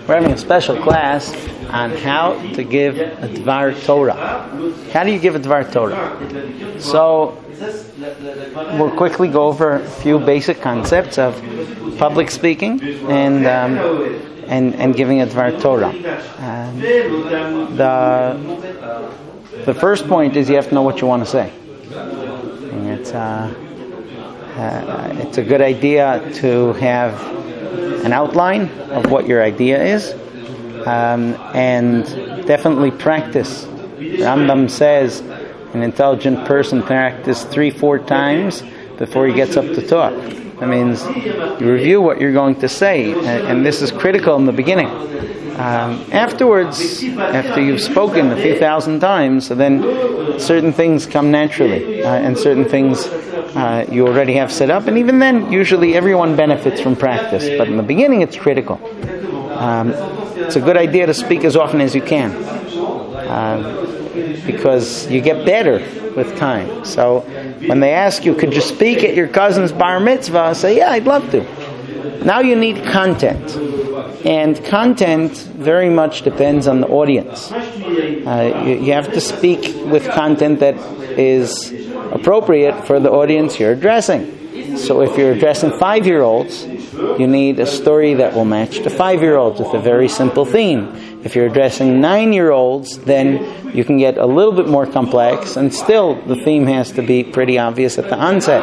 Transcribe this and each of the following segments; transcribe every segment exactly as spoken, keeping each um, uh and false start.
We're having a special class on how to give a Dvar Torah. How do you give a Dvar Torah? So, we'll quickly go over a few basic concepts of public speaking and um, and, and giving a Dvar Torah. Um, the, the first point is you have to know what you want to say. And it's, uh, uh, it's a good idea to have an outline of what your idea is, um, and definitely practice. Rambam says an intelligent person practices three, four times before he gets up to talk. That means you review what you're going to say, and, and this is critical in the beginning. Um, afterwards, after you've spoken a few thousand times, so then certain things come naturally, uh, and certain things uh, you already have set up, and even then, usually everyone benefits from practice. But in the beginning, it's critical. Um, it's a good idea to speak as often as you can, uh, because you get better with time. So when they ask you, could you speak at your cousin's bar mitzvah? Say, yeah, I'd love to. Now you need content. And content very much depends on the audience. Uh, you, you have to speak with content that is appropriate for the audience you're addressing. So if you're addressing five-year-olds, you need a story that will match the five-year-olds with a very simple theme. If you're addressing nine-year-olds, then you can get a little bit more complex, and still the theme has to be pretty obvious at the onset.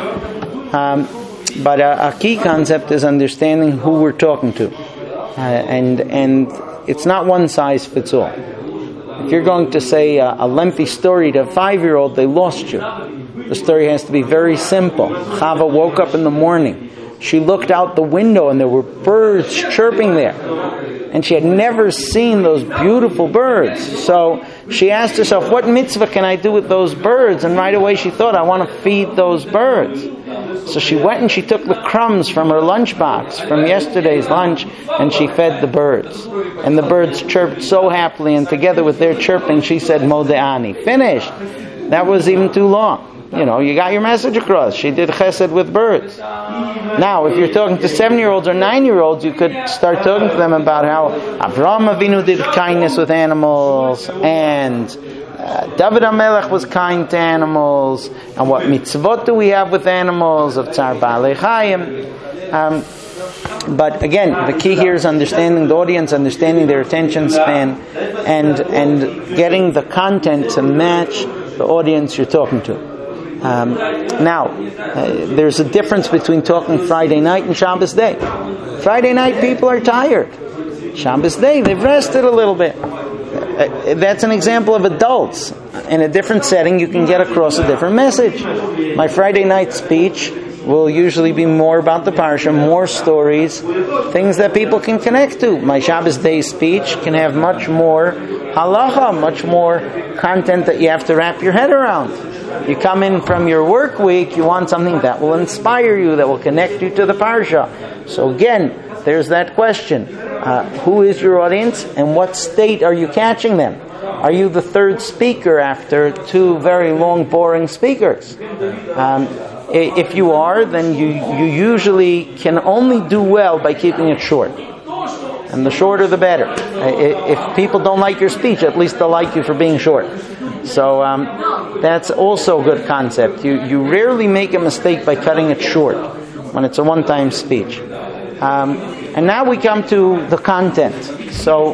Um, but a, a key concept is understanding who we're talking to. Uh, and and it's not one size fits all. If you're going to say a, a lengthy story to a five-year-old, they lost you. The story has to be very simple. Chava woke up in the morning. She looked out the window and there were birds chirping there. And she had never seen those beautiful birds. So she asked herself, what mitzvah can I do with those birds? And right away she thought, I want to feed those birds. So she went and she took the crumbs from her lunchbox, from yesterday's lunch, and she fed the birds. And the birds chirped so happily, and together with their chirping, she said, Mode'ani. Finished. That was even too long. You know, you got your message across. She did chesed with birds. Now, if you're talking to seven-year-olds or nine-year-olds, you could start talking to them about how Avraham Avinu did kindness with animals, and uh, David HaMelech was kind to animals, and what mitzvot do we have with animals of Tzar Baalei Chayim. Um, but again, the key here is understanding the audience, understanding their attention span, and and getting the content to match the audience you're talking to. Um, now, uh, there's a difference between talking Friday night and Shabbos day. Friday night, people are tired. Shabbos day, they've rested a little bit. Uh, that's an example of adults. In a different setting, you can get across a different message. My Friday night speech will usually be more about the parsha, more stories, things that people can connect to. My Shabbos day speech can have much more halacha, much more content that you have to wrap your head around. You come in from your work week, you want something that will inspire you, that will connect you to the parsha. So again, there's that question. Uh, who is your audience, and what state are you catching them? Are you the third speaker after two very long, boring speakers? Um, if you are, then you, you usually can only do well by keeping it short. And the shorter the better. If people don't like your speech, at least they'll like you for being short. So um, that's also a good concept. You you rarely make a mistake by cutting it short when it's a one-time speech. Um, and now we come to the content. So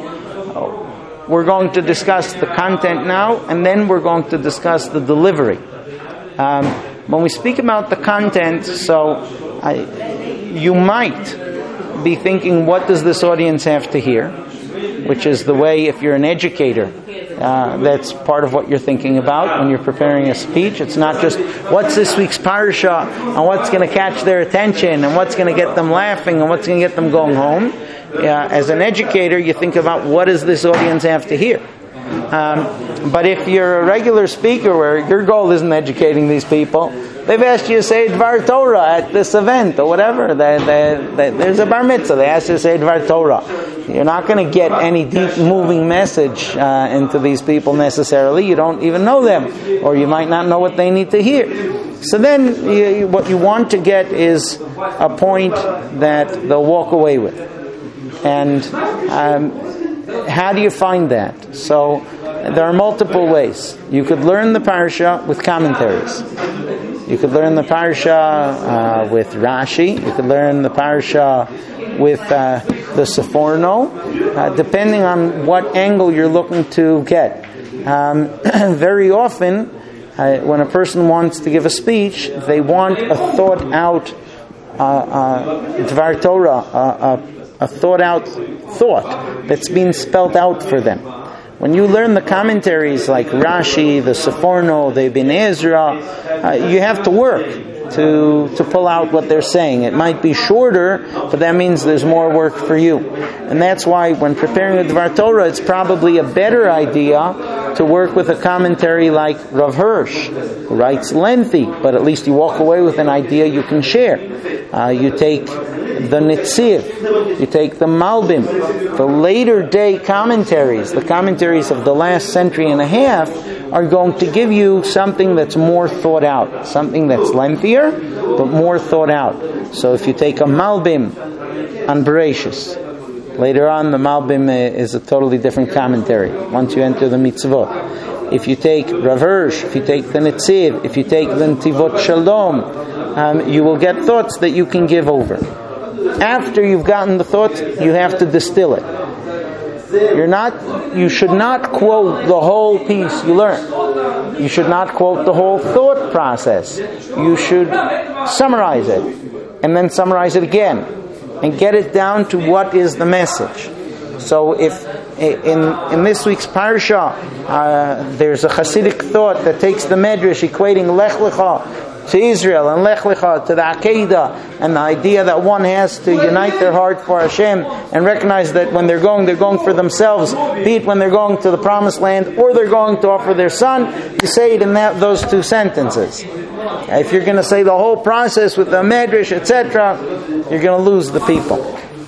uh, we're going to discuss the content now, and then we're going to discuss the delivery. Um, when we speak about the content, so I, you might be thinking, what does this audience have to hear? Which is the way, if you're an educator, uh, that's part of what you're thinking about when you're preparing a speech. It's not just, what's this week's parsha, and what's going to catch their attention, and what's going to get them laughing, and what's going to get them going home. Uh, as an educator, you think about, what does this audience have to hear? Um, but if you're a regular speaker where your goal isn't educating these people, they've asked you to say Dvar Torah at this event or whatever. They, they, they, there's a bar mitzvah. They asked you to say Dvar Torah. You're not going to get any deep moving message uh, into these people necessarily. You don't even know them, or you might not know what they need to hear. So then you, what you want to get is a point that they'll walk away with. And um, how do you find that? So there are multiple ways. You could learn the parsha with commentaries. You could learn the parsha uh, with Rashi. You could learn the parsha with uh, the Seforno, uh, depending on what angle you're looking to get. Um, very often, uh, when a person wants to give a speech, they want a thought-out uh, uh, Dvar Torah, uh, a, a thought-out thought that's being spelled out for them. When you learn the commentaries like Rashi, the Seforno, the Ibn Ezra, uh, you have to work to to pull out what they're saying. It might be shorter, but that means there's more work for you. And that's why when preparing a Dvar Torah, it's probably a better idea to work with a commentary like Rav Hirsch, who writes lengthy, but at least you walk away with an idea you can share. Uh, you take the Netziv, you take the Malbim, the later day commentaries, the commentaries of the last century and a half, are going to give you something that's more thought out, something that's lengthier, but more thought out. So if you take a Malbim on Bereshis, later on the Malbim is a totally different commentary, once you enter the mitzvot. If you take Rav Hirsch, if you take the Netziv, if you take the Netivot Shalom, um, you will get thoughts that you can give over. After you've gotten the thought, you have to distill it. You're not, you should not quote the whole piece you learn. You should not quote the whole thought process. You should summarize it, and then summarize it again, and get it down to what is the message. So if in in this week's parsha uh, there's a Hasidic thought that takes the Medrash equating Lech Lecha to Israel and Lech Lecha to the Akedah, and the idea that one has to unite their heart for Hashem and recognize that when they're going, they're going for themselves, be it when they're going to the Promised Land or they're going to offer their son. You say it in that, those two sentences. If you're going to say the whole process with the Medrash, et cetera, you're going to lose the people.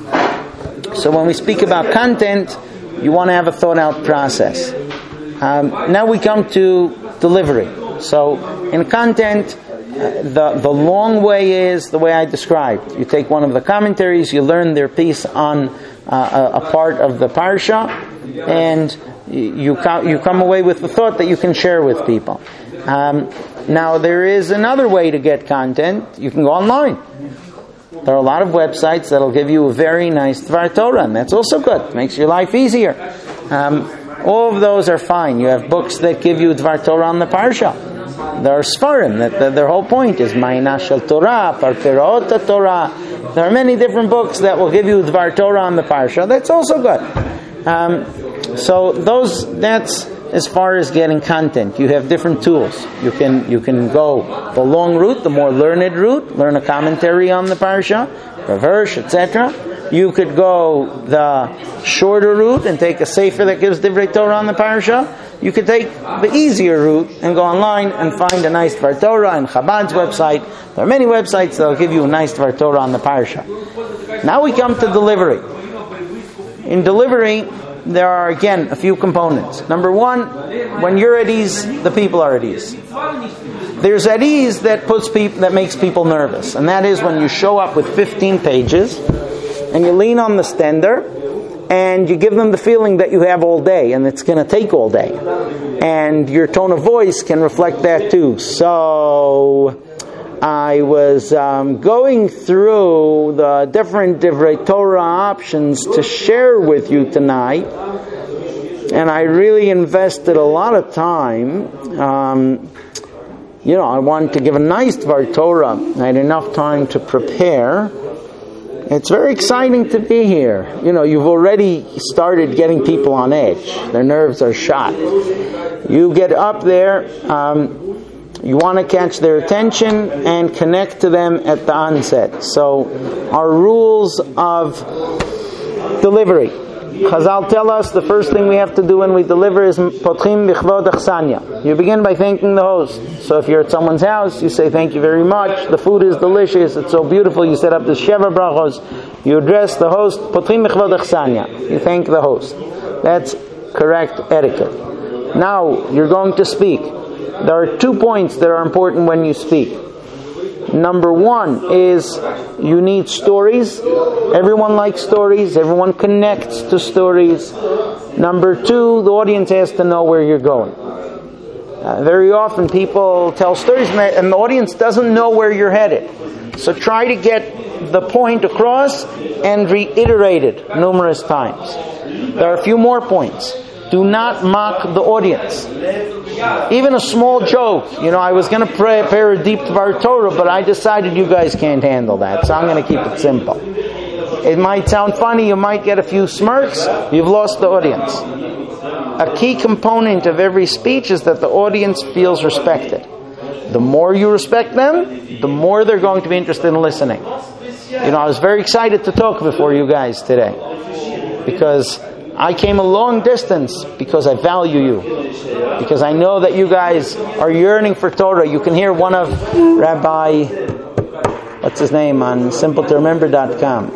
So when we speak about content, you want to have a thought-out process. Um, now we come to delivery. So in content, Uh, the the long way is the way I described. You take one of the commentaries, you learn their piece on uh, a, a part of the parsha, and you come, you come away with the thought that you can share with people. Um, now there is another way to get content. You can go online. There are a lot of websites that'll give you a very nice Dvar Torah, and that's also good. It makes your life easier. Um, all of those are fine. You have books that give you Dvar Torah on the parsha. There are Sfarim, that, that their whole point is Ma'ina Shel Torah, Parperot Torah. There are many different books that will give you Dvar Torah on the parsha. That's also good. Um, so those, that's as far as getting content. You have different tools. You can you can go the long route, the more learned route, learn a commentary on the parsha, Rav Hirsch, et cetera. You could go the shorter route and take a sefer that gives Divrei Torah on the parsha. You could take the easier route and go online and find a nice Dvar Torah on Chabad's website. There are many websites that will give you a nice Dvar Torah on the parsha. Now we come to delivery. In delivery, there are again a few components. Number one, when you're at ease, the people are at ease. There's at ease that puts people, that makes people nervous, and that is when you show up with fifteen pages and you lean on the stender and you give them the feeling that you have all day, and it's going to take all day. And your tone of voice can reflect that too. So I was um, going through the different Divrei Torah options to share with you tonight, and I really invested a lot of time. Um, you know, I wanted to give a nice Dvar Torah. I had enough time to prepare. It's very exciting to be here. You know, you've already started getting people on edge. Their nerves are shot. You get up there, um, you want to catch their attention and connect to them at the onset. So, our rules of delivery. Chazal tell us the first thing we have to do when we deliver is potchim b'chvod achsanya. You begin by thanking the host. So if you're at someone's house, you say thank you very much. The food is delicious. It's so beautiful. You set up the sheva brachos. You address the host. Potchim b'chvod achsanya. You thank the host. That's correct etiquette. Now you're going to speak. There are two points that are important when you speak. Number one is you need stories. Everyone likes stories. Everyone connects to stories. Number two, the audience has to know where you're going. Uh, very often people tell stories and the audience doesn't know where you're headed. So try to get the point across and reiterate it numerous times. There are a few more points. Do not mock the audience. Even a small joke. You know, I was going to prepare a deep Dvar Torah, but I decided you guys can't handle that, so I'm going to keep it simple. It might sound funny, you might get a few smirks, you've lost the audience. A key component of every speech is that the audience feels respected. The more you respect them, the more they're going to be interested in listening. You know, I was very excited to talk before you guys today, because I came a long distance because I value you. Because I know that you guys are yearning for Torah. You can hear one of Rabbi, what's his name, on simple to remember dot com.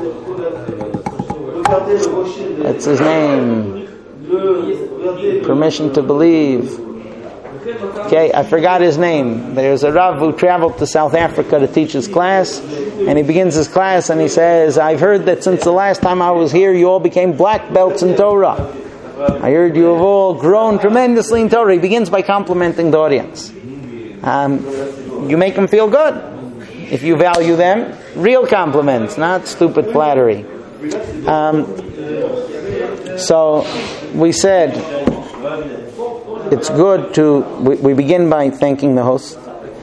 What's his name? Permission to Believe. Okay, I forgot his name. There's a Rav who traveled to South Africa to teach his class, and he begins his class and he says, I've heard that since the last time I was here, you all became black belts in Torah. I heard you have all grown tremendously in Torah. He begins by complimenting the audience. Um, you make them feel good. If you value them, real compliments, not stupid flattery. Um, so, we said, it's good to, we, we begin by thanking the host.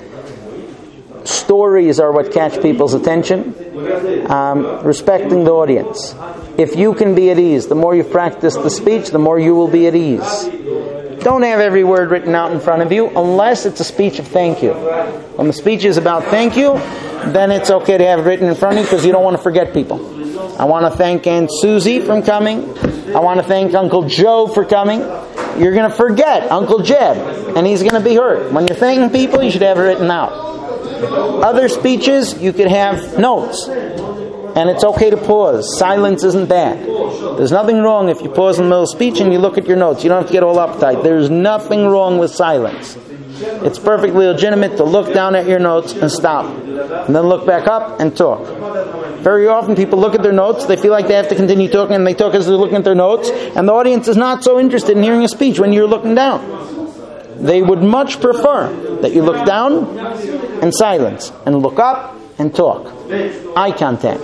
Stories are what catch people's attention. Um, respecting the audience. If you can be at ease, the more you practice the speech, the more you will be at ease. Don't have every word written out in front of you unless it's a speech of thank you. When the speech is about thank you, then it's okay to have it written in front of you because you don't want to forget people. I want to thank Aunt Susie for coming. I want to thank Uncle Joe for coming. You're going to forget Uncle Jeb, and he's going to be hurt. When you're thanking people, you should have it written out. Other speeches, you could have notes. And it's okay to pause. Silence isn't bad. There's nothing wrong if you pause in the middle of speech and you look at your notes. You don't have to get all uptight. There's nothing wrong with silence. It's perfectly legitimate to look down at your notes and stop. And then look back up and talk. Very often people look at their notes, they feel like they have to continue talking, and they talk as they're looking at their notes, and the audience is not so interested in hearing a speech when you're looking down. They would much prefer that you look down and silence, and look up and talk. Eye contact.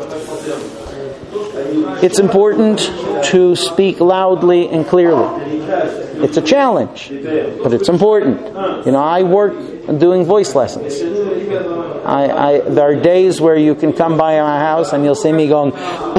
It's important to speak loudly and clearly. It's a challenge, but it's important. You know, I work doing voice lessons. I, I there are days where you can come by my house and you'll see me going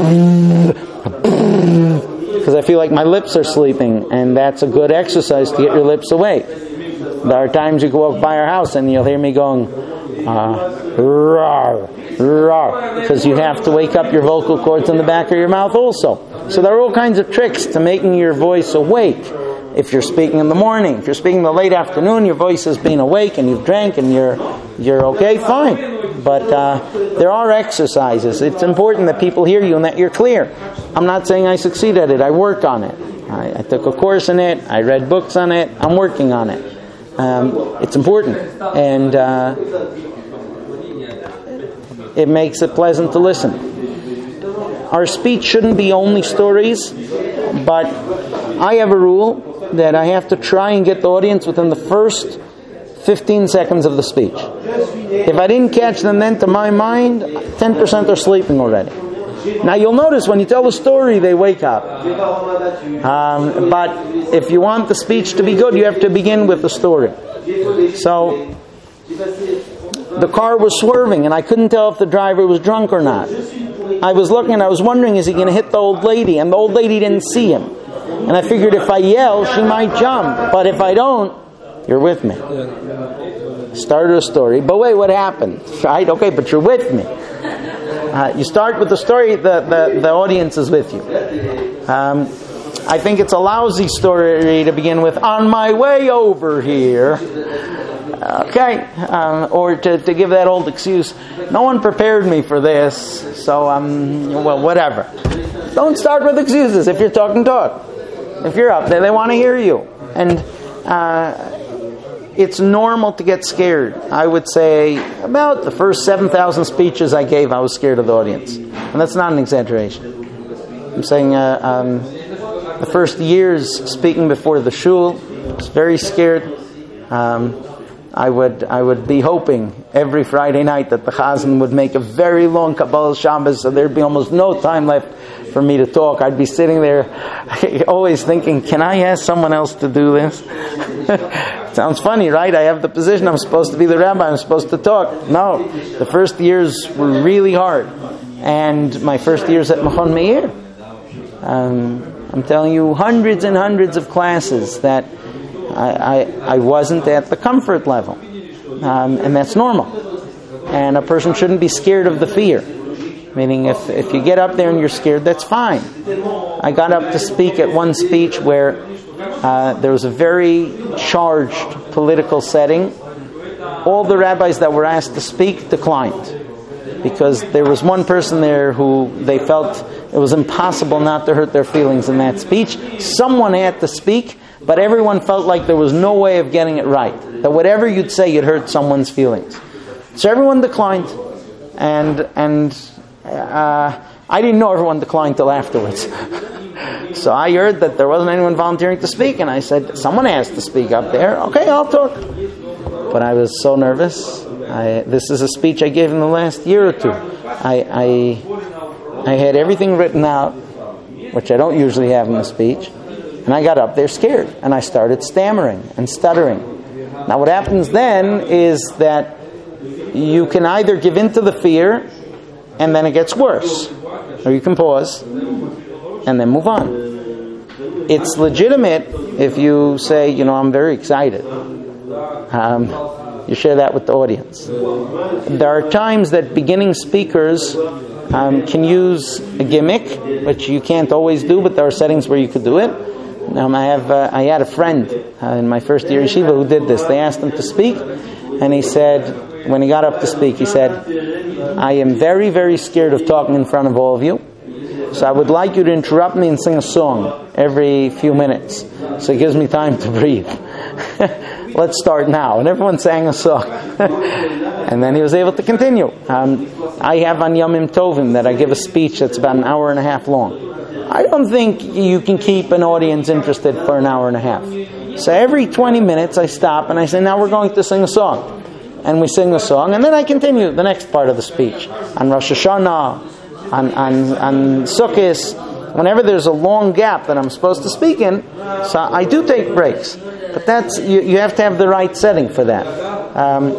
because I feel like my lips are sleeping, and that's a good exercise to get your lips awake. There are times you go up by our house and you'll hear me going uh, rawr, rawr, because you have to wake up your vocal cords in the back of your mouth also. So there are all kinds of tricks to making your voice awake. If you're speaking in the morning, if you're speaking in the late afternoon, your voice has been awake and you've drank and you're you're okay, fine. But uh, there are exercises. It's important that people hear you and that you're clear. I'm not saying I succeed at it. I work on it. I, I took a course in it. I read books on it. I'm working on it. Um, it's important. And uh, it makes it pleasant to listen. Our speech shouldn't be only stories, but I have a rule that I have to try and get the audience within the first fifteen seconds of the speech. If I didn't catch them then, to my mind, ten percent are sleeping already. Now you'll notice when you tell the story, they wake up. Um, but if you want the speech to be good, you have to begin with the story. So, the car was swerving and I couldn't tell if the driver was drunk or not. I was looking and I was wondering, is he going to hit the old lady? And the old lady didn't see him. And I figured if I yell, she might jump. But if I don't, you're with me. Started a story. But wait, what happened? Right? Okay, but you're with me. Uh, you start with the story, the, the, the audience is with you. Um, I think it's a lousy story to begin with, on my way over here. Okay, um, or to, to give that old excuse, no one prepared me for this, so um, well, whatever. Don't start with excuses. If you're talking, talk. If you're up there, they want to hear you. And uh, it's normal to get scared. I would say about the first seven thousand speeches I gave, I was scared of the audience. And that's not an exaggeration. I'm saying uh, um, the first years speaking before the shul, I was very scared. Um, I would I would be hoping every Friday night that the Chazan would make a very long Kabbalah Shabbos, so there'd be almost no time left for me to talk. I'd be sitting there always thinking, can I ask someone else to do this? Sounds funny, right? I have the position, I'm supposed to be the rabbi, I'm supposed to talk. No, the first years were really hard. And my first years at Machon Meir, um, I'm telling you, hundreds and hundreds of classes that I, I, I wasn't at the comfort level. Um, and that's normal. And a person shouldn't be scared of the fear. Meaning if, if you get up there and you're scared, that's fine. I got up to speak at one speech where uh, there was a very charged political setting. All the rabbis that were asked to speak declined. Because there was one person there who they felt it was impossible not to hurt their feelings in that speech. Someone had to speak, but everyone felt like there was no way of getting it right. That whatever you'd say, you'd hurt someone's feelings. So everyone declined. And and uh, I didn't know everyone declined till afterwards. So I heard that there wasn't anyone volunteering to speak, and I said, someone has to speak up there. Okay, I'll talk. But I was so nervous. I, this is a speech I gave in the last year or two. I, I I had everything written out, which I don't usually have in a speech, and I got up there scared, and I started stammering and stuttering. Now what happens then is that you can either give in to the fear, and then it gets worse, or you can pause, and then move on. It's legitimate if you say, you know, I'm very excited. Um, You share that with the audience. There are times that beginning speakers um, can use a gimmick, which you can't always do, but there are settings where you could do it. Um, I have uh, I had a friend uh, in my first year yeshiva who did this. They asked him to speak, and he said, when he got up to speak, he said, I am very, very scared of talking in front of all of you, so I would like you to interrupt me and sing a song every few minutes, so it gives me time to breathe. Let's start now. And everyone sang a song. And then he was able to continue. Um, I have on Yomim Tovim that I give a speech that's about an hour and a half long. I don't think you can keep an audience interested for an hour and a half. So every twenty minutes I stop and I say, now we're going to sing a song. And we sing a song, and then I continue the next part of the speech. On Rosh Hashanah, on, on, on Sukkot, whenever there's a long gap that I'm supposed to speak in, so I do take breaks. But that's you, you have to have the right setting for that. Um,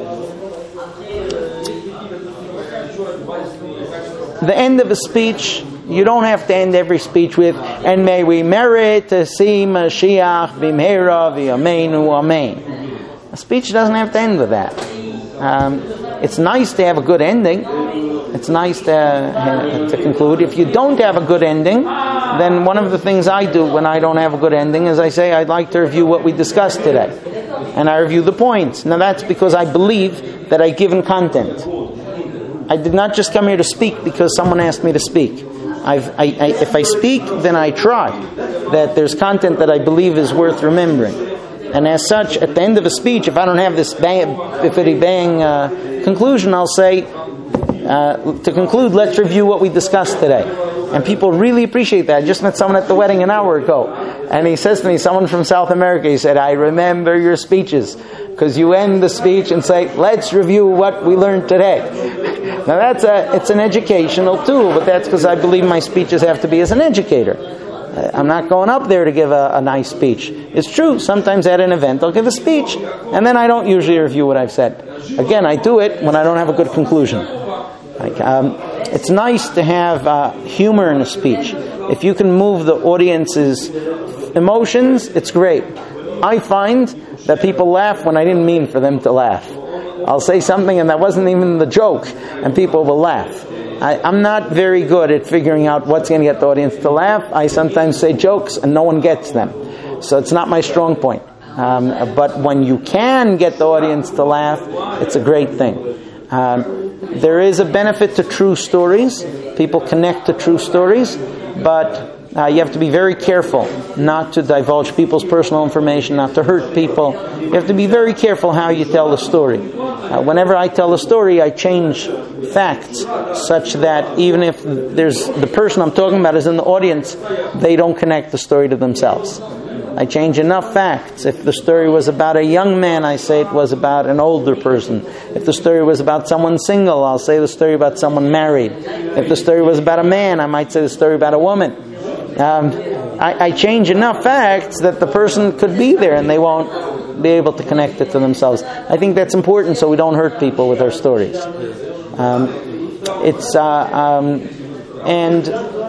the end of a speech, you don't have to end every speech with, and may we merit to see Mashiach b'mheira v'yameinu amen. A speech doesn't have to end with that. Um, it's nice to have a good ending. It's nice to, uh, to conclude. If you don't have a good ending, then one of the things I do when I don't have a good ending is I say, I'd like to review what we discussed today. And I review the points. Now that's because I believe that I've given content. I did not just come here to speak because someone asked me to speak. I've, I, I, if I speak, then I try that there's content that I believe is worth remembering. And as such, at the end of a speech, if I don't have this bang, biffity bang uh, conclusion, I'll say, Uh, to conclude, let's review what we discussed today. And people really appreciate that. I just met someone at the wedding an hour ago, and he says to me, someone from South America, he said, I remember your speeches, because you end the speech and say, let's review what we learned today. Now that's a, it's an educational tool, but that's because I believe my speeches have to be as an educator. I'm not going up there to give a, a nice speech. It's true, sometimes at an event I'll give a speech, and then I don't usually review what I've said. Again, I do it when I don't have a good conclusion. Like, um, it's nice to have uh, humor in a speech. If you can move the audience's emotions, it's great. I find that people laugh when I didn't mean for them to laugh. I'll say something and that wasn't even the joke, and people will laugh. I, I'm not very good at figuring out what's going to get the audience to laugh. I sometimes say jokes and no one gets them. So it's not my strong point. Um, but when you can get the audience to laugh, it's a great thing. Um, There is a benefit to true stories. People connect to true stories. But Uh, you have to be very careful not to divulge people's personal information, not to hurt people. You have to be very careful how you tell the story. Uh, whenever I tell a story, I change facts such that even if there's the person I'm talking about is in the audience, they don't connect the story to themselves. I change enough facts. If the story was about a young man, I say it was about an older person. If the story was about someone single, I'll say the story about someone married. If the story was about a man, I might say the story about a woman. Um, I, I change enough facts that the person could be there and they won't be able to connect it to themselves. I think that's important so we don't hurt people with our stories. Um, it's uh, um, and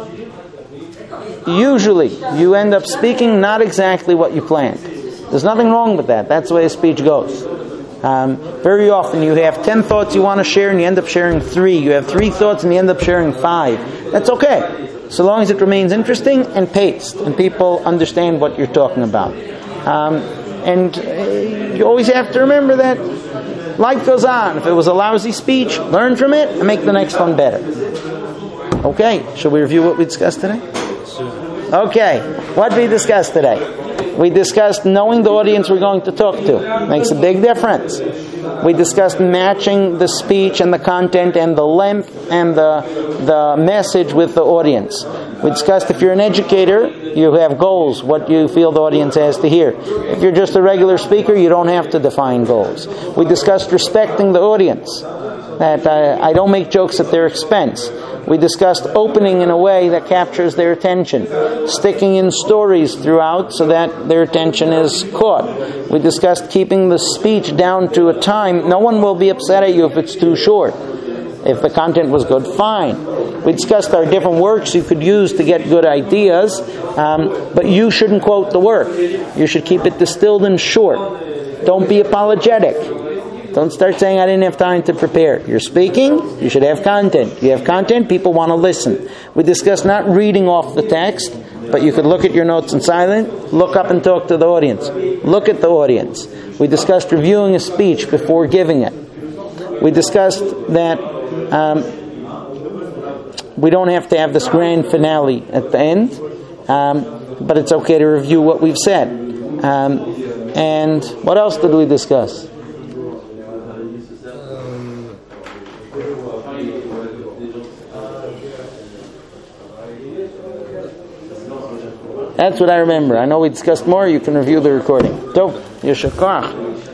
usually you end up speaking not exactly what you planned. There's nothing wrong with that. That's the way a speech goes. Um, very often you have ten thoughts you want to share and you end up sharing three. You have three thoughts and you end up sharing five. That's okay, so long as it remains interesting and paced and people understand what you're talking about. Um, and uh, you always have to remember that life goes on. If it was a lousy speech, learn from it and make the next one better. Okay, shall we review what we discussed today? Okay, what did we discuss today? We discussed knowing the audience we're going to talk to. Makes a big difference. We discussed matching the speech and the content and the length and the, the message with the audience. We discussed if you're an educator, you have goals, what you feel the audience has to hear. If you're just a regular speaker, you don't have to define goals. We discussed respecting the audience, that I, I don't make jokes at their expense. We discussed opening in a way that captures their attention, sticking in stories throughout so that their attention is caught. We discussed keeping the speech down to a time. No one will be upset at you if it's too short. If the content was good, fine. We discussed our different works you could use to get good ideas, um, but you shouldn't quote the work. You should keep it distilled and short. Don't be apologetic. Don't start saying, I didn't have time to prepare. You're speaking, you should have content. You have content, people want to listen. We discussed not reading off the text, but you could look at your notes in silent, look up and talk to the audience. Look at the audience. We discussed reviewing a speech before giving it. We discussed that um, we don't have to have this grand finale at the end, um, but it's okay to review what we've said. Um, and what else did we discuss? That's what I remember. I know we discussed more. You can review the recording. Tov, Yeshar Koach.